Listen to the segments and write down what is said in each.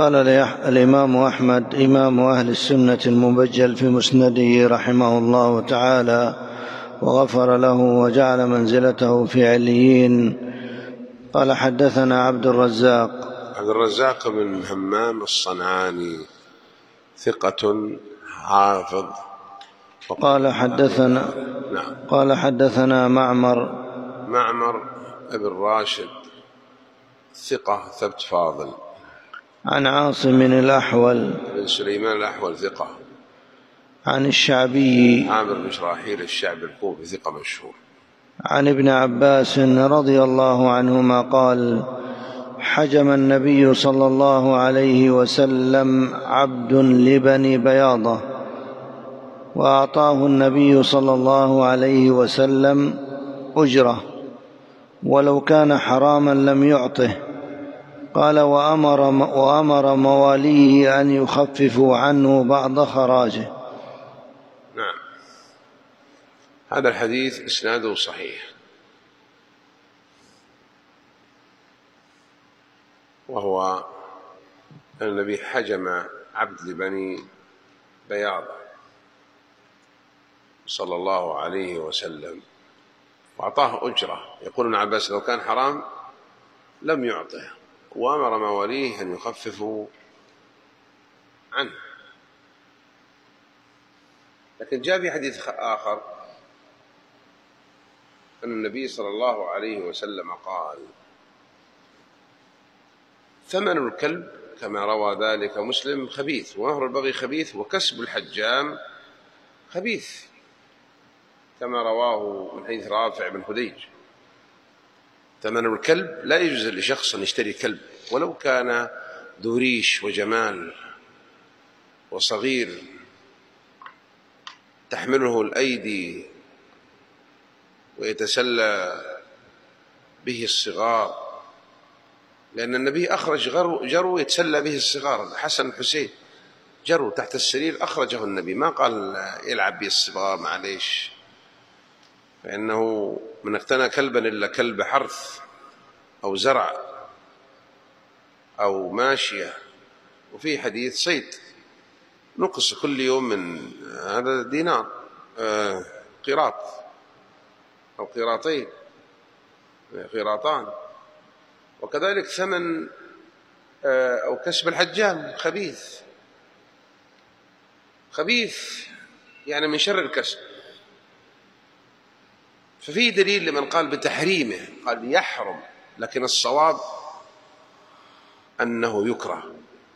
قال الإمام أحمد إمام أهل السنة المبجل في مسنده رحمه الله تعالى وغفر له وجعل منزلته في عليين. قال حدثنا عبد الرزاق بن همام الصنعاني ثقة حافظ. قال حدثنا معمر ابن راشد ثقة ثبت فاضل. عن عاصم الأحول بن سليمان الأحول ثقة. عن الشعبي عامر بن شراحيل الشعبي الكوفي ثقة مشهور. عن ابن عباس رضي الله عنهما قال: حجم النبي صلى الله عليه وسلم عبد لبني بياضة، وأعطاه النبي صلى الله عليه وسلم أجرة، ولو كان حراما لم يعطه. قال: وأمر مواليه أن يخففوا عنه بعض خراجه. نعم، هذا الحديث إسناده صحيح، وهو أن النبي حجم عبد لبني بياضة صلى الله عليه وسلم وأعطاه أجرة. يقول ابن عباس: لو كان حرام لم يعطه، وأمر مواليه أن يخففوا عنه. لكن جاء في حديث آخر أن النبي صلى الله عليه وسلم قال: ثمن الكلب كما روى ذلك مسلم خبيث، ومهر البغي خبيث، وكسب الحجام خبيث، كما رواه من حديث رافع بن خديج. ثمن الكلب لا يجوز لشخص أن يشتري كلب ولو كان ذو ريش وجمال وصغير تحمله الأيدي ويتسلى به الصغار، لأن النبي أخرج جرو يتسلى به الصغار. الحسن الحسين جرو تحت السرير أخرجه النبي، ما قال يلعب به الصغار معليش، فإنه من اقتنى كلبا إلا كلب حرث أو زرع أو ماشية. وفي حديث صيد نقص كل يوم من هذا دينار قيراط أو قيراطين قيراطان. وكذلك ثمن أو كسب الحجام خبيث يعني من شر الكسب. ففي دليل لمن قال بتحريمه، قال يحرم، لكن الصواب أنه يكره.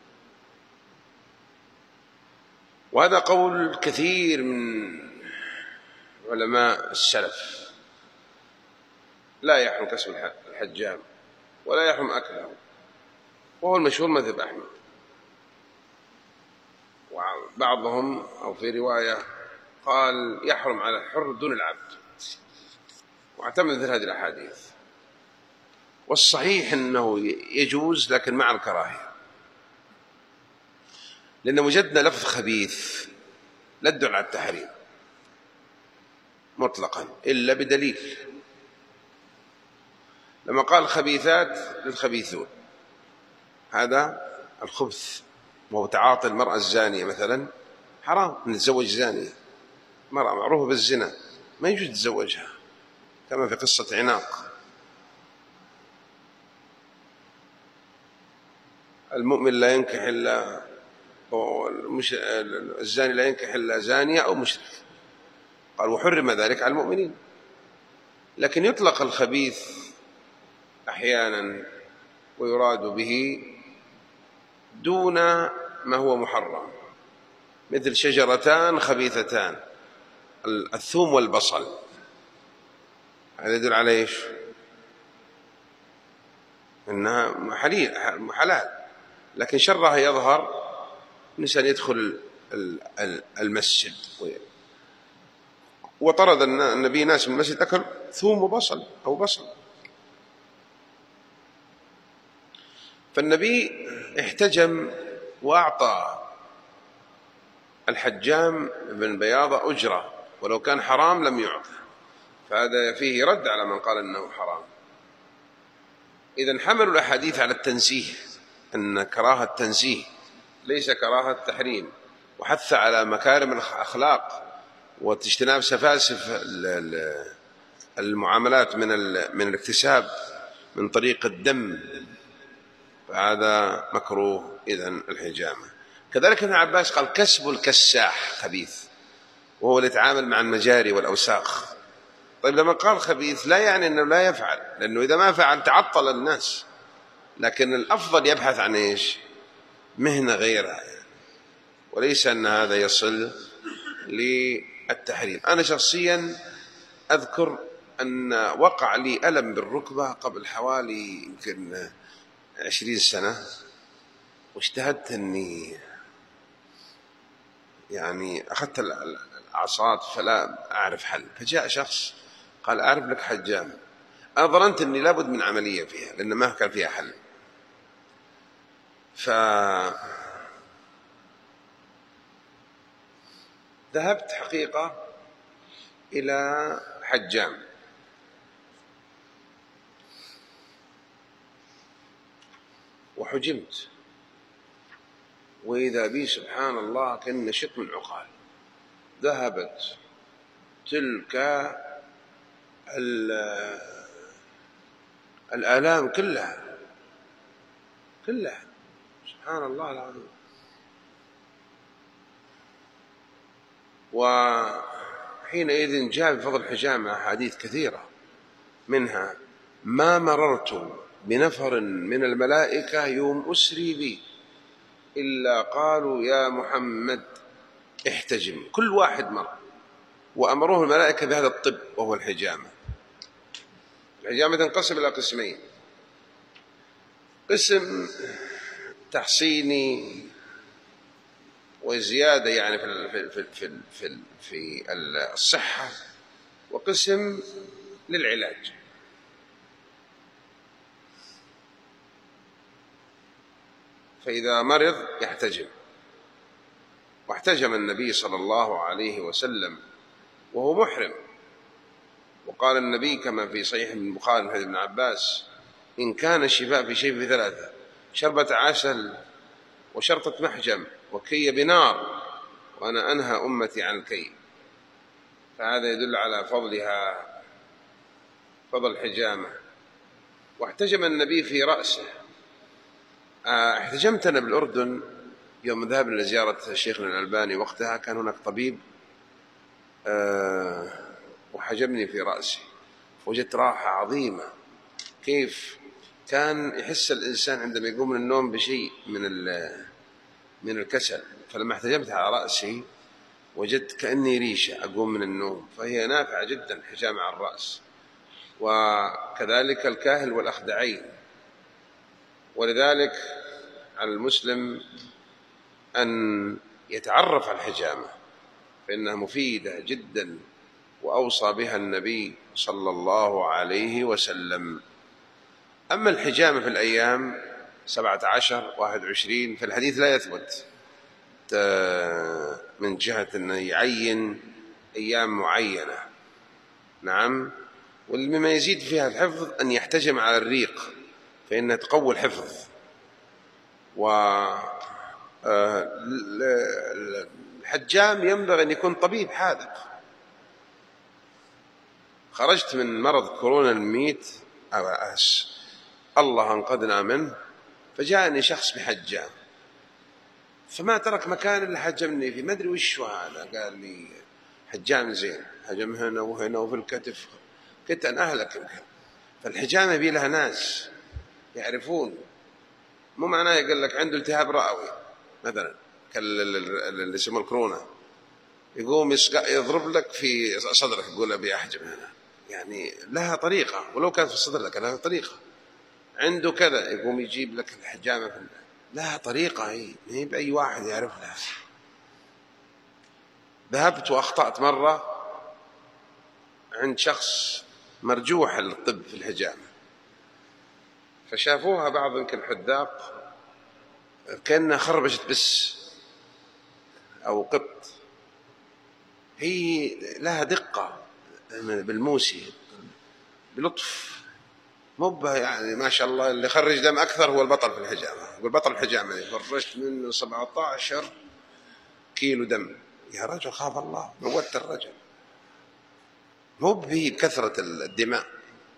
وهذا قول كثير من علماء السلف، لا يحرم كسب الحجام ولا يحرم أكله، وهو المشهور مذهب أحمد. وبعضهم أو في رواية قال يحرم على الحر دون العبد، واعتمد مثل هذه الأحاديث. والصحيح أنه يجوز لكن مع الكراهية، لأن وجدنا لفظ خبيث لا يدل على التحريم مطلقا إلا بدليل. لما قال خبيثات للخبيثون، هذا الخبث، وهو تعاطي المرأة الزانية مثلا حرام نتزوج زانية، مرأة معروفة بالزنا ما يجوز تتزوجها، كما في قصة عناق. المؤمن لا ينكح إلا الزاني لا ينكح إلا زانية أو مشرك، قال وحرم ذلك على المؤمنين. لكن يطلق الخبيث أحيانا ويراد به دون ما هو محرم، مثل شجرتان خبيثتان، الثوم والبصل، هذا يدل على ايش؟ انها حلال، لكن شرها يظهر. الإنسان يدخل المسجد وطرد النبي ناس من المسجد أكل ثوم وبصل أو بصل. فالنبي احتجم وأعطى الحجام بن بياضة أجرة، ولو كان حرام لم يعطه، فهذا فيه رد على من قال أنه حرام. إذن حملوا الأحاديث على التنزيه، أن كراهة تنزيه ليس كراهة تحريم، وحث على مكارم الأخلاق واجتناب سفاسف المعاملات من الاكتساب من طريق الدم، فهذا مكروه إذن الحجامة. كذلك ابن عباس قال كسب الكساح خبيث، وهو اللي يتعامل مع المجاري والأوساخ. طيب لما قال خبيث لا يعني أنه لا يفعل، لأنه إذا ما فعل تعطل الناس، لكن الأفضل يبحث عن إيش؟ مهنة غيرها، وليس أن هذا يصل للتحريم. أنا شخصيا أذكر أن وقع لي ألم بالركبة قبل حوالي يمكن 20 سنة، واجتهدت أني يعني أخذت الأعصاب فلا أعرف حل، فجاء شخص قال أعرف لك حجام. أنا ظننت أني لابد من عملية فيها لأن ما كان فيها حل، فذهبت حقيقة إلى حجام، وحجمت، وإذا بي سبحان الله كأن شق من عقال. ذهبت تلك الآلام كلها سبحان الله العظيم. وحينئذ جاء بفضل الحجامة أحاديث كثيرة، منها ما مررت بنفر من الملائكة يوم أسري بي إلا قالوا يا محمد احتجم، كل واحد مر، وأمروه الملائكة بهذا الطب وهو الحجامة. الحجامة تنقسم إلى قسمين: قسم تحصيني وزيادة يعني في الصحة، وقسم للعلاج. فإذا مرض يحتجم، واحتجم النبي صلى الله عليه وسلم وهو محرم. وقال النبي كما في صحيح البخاري من حديث ابن عباس: إن كان الشفاء في شيء في ثلاثة: شربة عسل، وشرطة محجم، وكي بنار، وأنا أنهى أمتي عن الكي. فهذا يدل على فضلها، فضل الحجامة. واحتجم النبي في رأسه. احتجمت أنا بالأردن يوم ذهبنا لزيارة شيخنا الألباني، وقتها كان هناك طبيب وحجمني في رأسي، وجدت راحة عظيمة. كيف كان يحس الإنسان عندما يقوم من النوم بشيء من الكسل، فلما احتجمت على رأسي وجدت كأني ريشة أقوم من النوم، فهي نافعة جدا حجامة على الرأس. وكذلك الكاهل والأخدعين. ولذلك على المسلم أن يتعرف على الحجامة، فإنها مفيدة جدا، وأوصى بها النبي صلى الله عليه وسلم. أما الحجامة في الأيام 17 21 في الحديث لا يثبت من جهة أنه يعين أيام معينة. نعم. ومما يزيد فيها الحفظ أن يحتجم على الريق، فإنها تقوي الحفظ. الحجام ينبغي أن يكون طبيب حاذق. خرجت من مرض كورونا المميت، الله أنقذنا منه، فجاءني شخص بحجام، فما ترك مكان إلا حجمني فيه، ما أدري وش هذا. قال لي حجام زين، حجم هنا وهنا وفي الكتف. كنت أن أهلك يمكن. فالحجامة بي لها ناس يعرفون، مو معناه يقول لك عنده التهاب رئوي مثلا اللي يسموه الكورونا، يقوم يضرب لك في صدرك، يقول أبي أحجم هنا. يعني لها طريقة، ولو كانت في الصدر لك لها طريقة. عنده كذا، يقوم يجيب لك الحجامة لها طريقة، هي ما هي بأي واحد يعرف لها. ذهبت وأخطأت مرة عند شخص مرجوح للطب في الحجامة، فشافوها بعض يمكن حذاق كأنها خربشت بس أو قط. هي لها دقة بالموسي، بلطف، مو يعني ما شاء الله اللي خرج دم أكثر هو البطل في الحجامة. يقول بطل الحجامة فرجت منه 17 كيلو دم. يا رجل خاف الله، موت الرجل. مو بكثرة الدماء،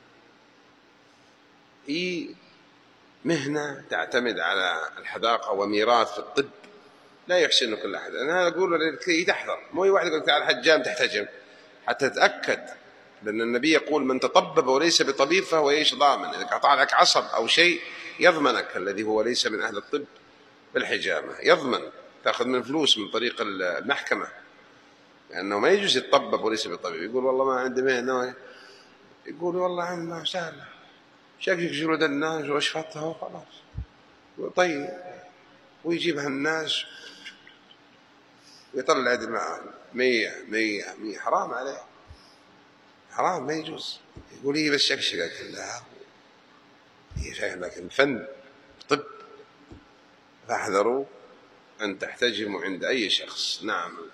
هي مهنة تعتمد على الحذاقة وميراث في الطب لا يحسن كل أحد. أنا أقول لك تحذر، مو واحد يقول تعال حجام تحتجم حتى تتأكد، لأن النبي يقول من تطبب وليس بطبيب فهو ايش ضامن، إذا قطع لك عصب أو شيء يضمنك الذي هو ليس من أهل الطب بالحجامة، يضمن تأخذ من فلوس من طريق المحكمة، لأنه ما يجوز يتطبب وليس بطبيب. يقول والله ما عندي مهنة، يقول والله عم سهلة شقق جلود الناس واشفطها وخلاص. طيب ويجيبها الناس ويطلع دماء 100 حرام عليه، حرام ما يجوز. يقول لي بس شقشقة كلها هي شيء، لكن فن طب. فاحذروا أن تحتجموا عند أي شخص. نعم.